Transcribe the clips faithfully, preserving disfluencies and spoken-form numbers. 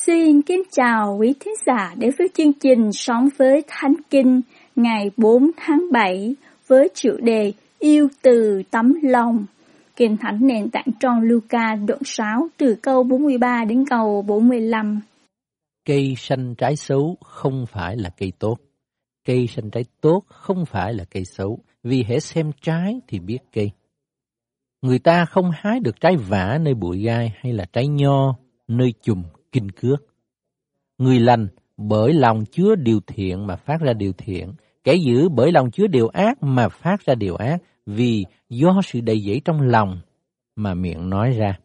Xin kính chào quý thính giả đến với chương trình Sống với Thánh Kinh ngày bốn tháng bảy với chủ đề Yêu từ tấm lòng. Kinh Thánh nền tảng trong Luca đoạn sáu từ câu bốn mươi ba đến câu bốn mươi lăm. Cây xanh trái xấu không phải là cây tốt. Cây xanh trái tốt không phải là cây xấu, vì hễ xem trái thì biết cây. Người ta không hái được trái vả nơi bụi gai hay là trái nho nơi chùm kinh cước. Người lành bởi lòng chứa điều thiện mà phát ra điều thiện, kẻ dữ bởi lòng chứa điều ác mà phát ra điều ác, vì do sự đầy dẫy trong lòng mà miệng nói ra.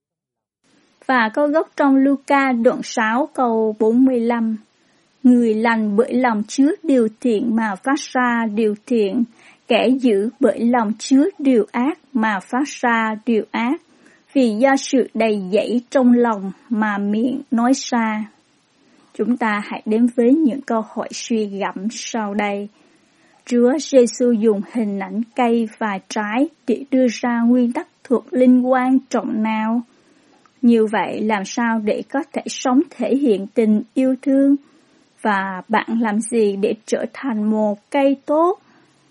Và câu gốc trong Luca đoạn sáu câu bốn mươi lăm. Người lành bởi lòng chứa điều thiện mà phát ra điều thiện, kẻ dữ bởi lòng chứa điều ác mà phát ra điều ác, vì do sự đầy dẫy trong lòng mà miệng nói ra. Chúng ta hãy đến với những câu hỏi suy gẫm sau đây. Chúa Giêsu dùng hình ảnh cây và trái để đưa ra nguyên tắc thuộc linh quan trọng nào? Như vậy làm sao để có thể sống thể hiện tình yêu thương? Và bạn làm gì để trở thành một cây tốt?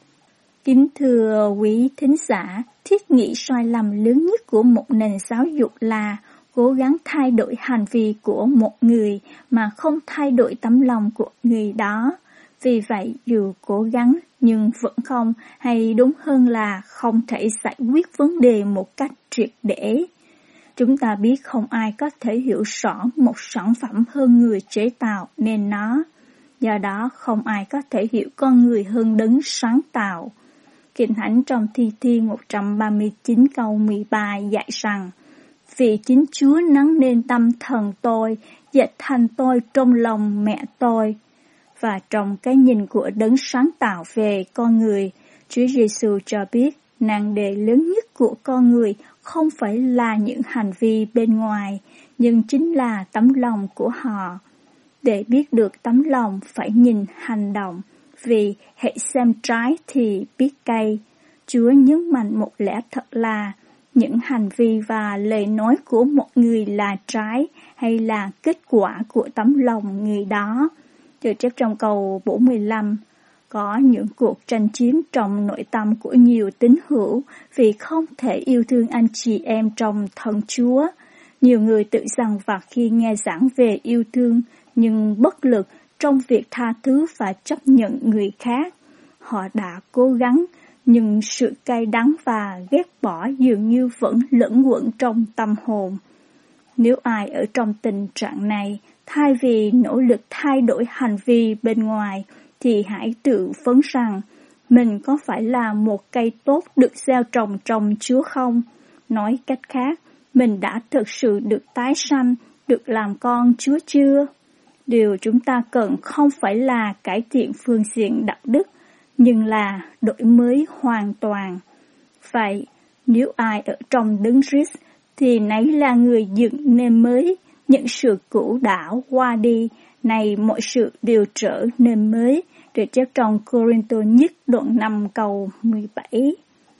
Kính thưa quý thính giả, thiết nghĩ sai lầm lớn nhất của một nền giáo dục là cố gắng thay đổi hành vi của một người mà không thay đổi tấm lòng của người đó. Vì vậy, dù cố gắng nhưng vẫn không, hay đúng hơn là không thể giải quyết vấn đề một cách triệt để. Chúng ta biết không ai có thể hiểu rõ một sản phẩm hơn người chế tạo nên nó. Do đó, không ai có thể hiểu con người hơn đấng sáng tạo. Kinh Thánh trong Thi Thiên một trăm ba mươi chín câu mười ba dạy rằng: Vì chính Chúa nắng nên tâm thần tôi, dệt thành tôi trong lòng mẹ tôi. Và trong cái nhìn của đấng sáng tạo về con người, Chúa Giêsu cho biết nan đề lớn nhất của con người không phải là những hành vi bên ngoài, nhưng chính là tấm lòng của họ. Để biết được tấm lòng phải nhìn hành động, vì hãy xem trái thì biết cây. Chúa nhấn mạnh một lẽ thật là những hành vi và lời nói của một người là trái hay là kết quả của tấm lòng người đó. Từ chép trong câu bốn mươi lăm, có những cuộc tranh chiến trong nội tâm của nhiều tín hữu vì không thể yêu thương anh chị em trong thân Chúa. Nhiều người tự rằng và khi nghe giảng về yêu thương nhưng bất lực trong việc tha thứ và chấp nhận người khác. Họ đã cố gắng, nhưng sự cay đắng và ghét bỏ dường như vẫn lẫn quẩn trong tâm hồn. Nếu ai ở trong tình trạng này, thay vì nỗ lực thay đổi hành vi bên ngoài, thì hãy tự phấn rằng mình có phải là một cây tốt được gieo trồng trong Chúa không? Nói cách khác, mình đã thực sự được tái sanh, được làm con Chúa chưa? Điều chúng ta cần không phải là cải thiện phương diện đạo đức, nhưng là đổi mới hoàn toàn. Vậy, nếu ai ở trong đấng Christ, thì nấy là người dựng nên mới, những sự cũ đã qua đi, này mọi sự đều trở nên mới. Được chép trong Cô-rinh-tô nhất đoạn năm câu mười bảy.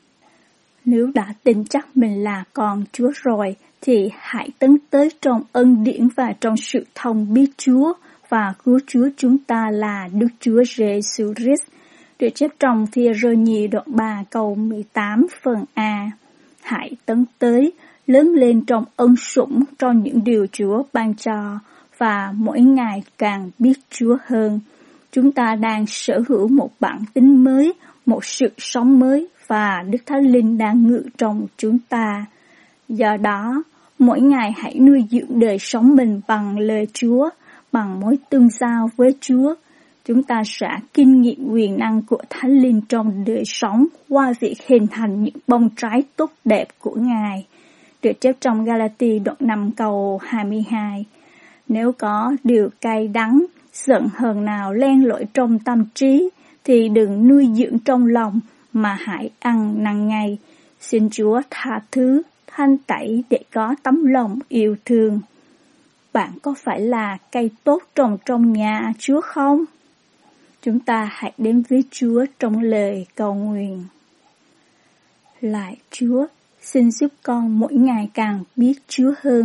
Nếu đã tin chắc mình là con Chúa rồi, thì hãy tấn tới trong ân điển và trong sự thông biết Chúa, và cứu Chúa chúng ta là Đức Chúa Giêsu Christ. Được chép trong Phi-e-rơ-nhi đoạn ba câu mười tám phần A. Hãy tấn tới, lớn lên trong ân sủng trong những điều Chúa ban cho, và mỗi ngày càng biết Chúa hơn. Chúng ta đang sở hữu một bản tính mới, một sự sống mới, và Đức Thánh Linh đang ngự trong chúng ta. Do đó, mỗi ngày hãy nuôi dưỡng đời sống mình bằng lời Chúa, bằng mối tương giao với Chúa. Chúng ta sẽ kinh nghiệm quyền năng của Thánh Linh trong đời sống qua việc hình thành những bông trái tốt đẹp của Ngài. Được chép trong Ga-la-ti đoạn năm câu hai mươi hai. Nếu có điều cay đắng, giận hờn nào len lỏi trong tâm trí, thì đừng nuôi dưỡng trong lòng, mà hãy ăn năn ngay. Xin Chúa tha thứ, thanh tẩy để có tấm lòng yêu thương. Bạn có phải là cây tốt trồng trong nhà Chúa không? Chúng ta hãy đến với Chúa trong lời cầu nguyện. Lạy Chúa, xin giúp con mỗi ngày càng biết Chúa hơn,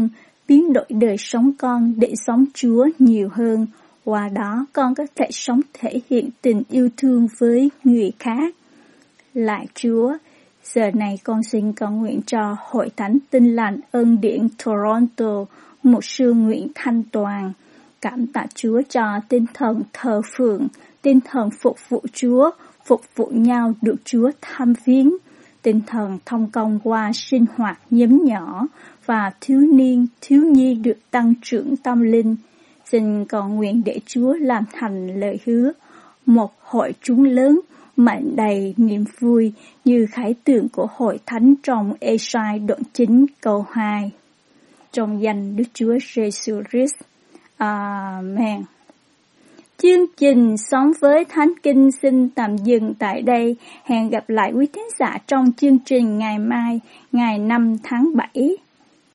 biến đổi đời sống con để sống Chúa nhiều hơn. Qua đó con có thể sống thể hiện tình yêu thương với người khác. Lạy Chúa, giờ này con xin cầu nguyện cho Hội Thánh Tin Lành Ân Điển Toronto, mục sư Nguyễn Thanh Toàn. Cảm tạ Chúa cho tinh thần thờ phượng, tinh thần phục vụ Chúa, phục vụ nhau được Chúa thăm viếng, tinh thần thông công qua sinh hoạt nhóm nhỏ và thiếu niên, thiếu nhi được tăng trưởng tâm linh. Xin cầu nguyện để Chúa làm thành lời hứa, một hội chúng lớn, mạnh đầy niềm vui như khải tượng của Hội Thánh trong Ê-sai đoạn chín câu hai. Trong danh Đức Chúa Giêsu Christ. Amen. Chương trình Sống với Thánh Kinh xin tạm dừng tại đây. Hẹn gặp lại quý thính giả trong chương trình ngày mai, ngày năm tháng bảy.